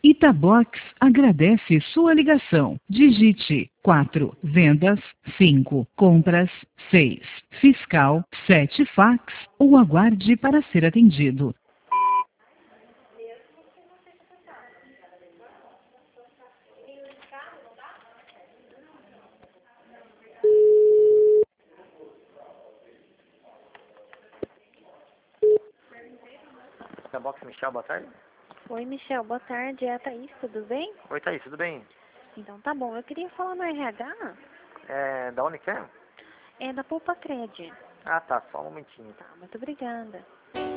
Itabox agradece sua ligação. Digite 4 vendas, 5 compras, 6 fiscal, 7 fax ou aguarde para ser atendido. Itabox, Michel, boa tarde. Oi, Michel, boa tarde. É a Thaís, tudo bem? Oi, Thaís, tudo bem? Então tá bom. Eu queria falar no RH. Da onde que é? É da Poupa Cred. Ah, tá, só um momentinho. Tá, muito obrigada.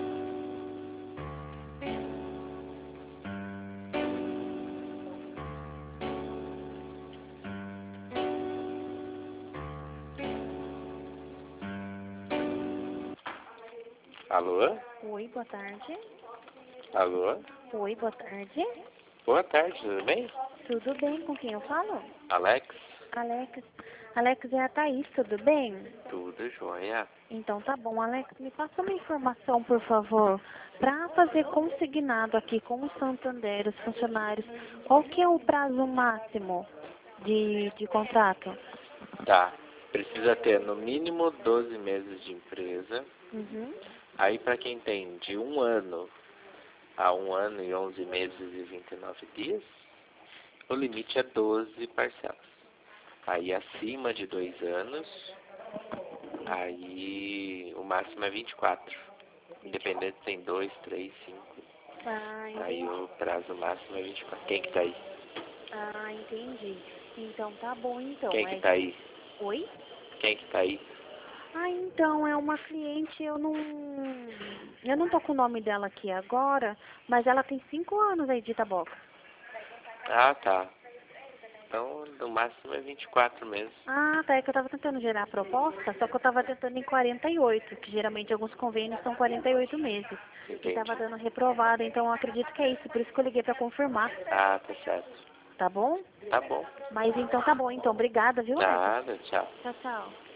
Alô? Oi, boa tarde. Alô? Oi, boa tarde. Boa tarde, tudo bem? Tudo bem? Com quem eu falo? Alex? Alex. Alex, é a Thaís, tudo bem? Tudo jóia. Então tá bom. Alex, me passa uma informação, por favor, para fazer consignado aqui com o Santander, os funcionários. Qual que é o prazo máximo de contrato? Tá. Precisa ter no mínimo 12 meses de empresa. Uhum. Aí para quem tem de 1 ano a 1 ano e 11 meses e 29 dias, o limite é 12 parcelas. Aí acima de 2 anos, aí o máximo é 24. Independente se tem 2, 3, 5. Ah, Aí entendi. o prazo máximo é 24. Quem que tá aí? Ah, entendi. Então tá bom, então. Quem que tá aí? Oi? Quem que tá aí? Ah, então, é uma cliente, eu não tô com o nome dela aqui agora, mas ela tem 5 anos aí de Itaboca. Ah, tá. Então, no máximo é 24 meses. Ah, tá, é que eu tava tentando gerar a proposta, só que eu tava tentando em 48, que geralmente alguns convênios são 48 meses. E Entendi. tava dando reprovado, então eu acredito que é isso, por isso que eu liguei pra confirmar, Ah, tá certo. tá bom? Tá bom. Mas então tá bom, então, obrigada, viu, Alex? Nada, tchau. Tchau, tchau.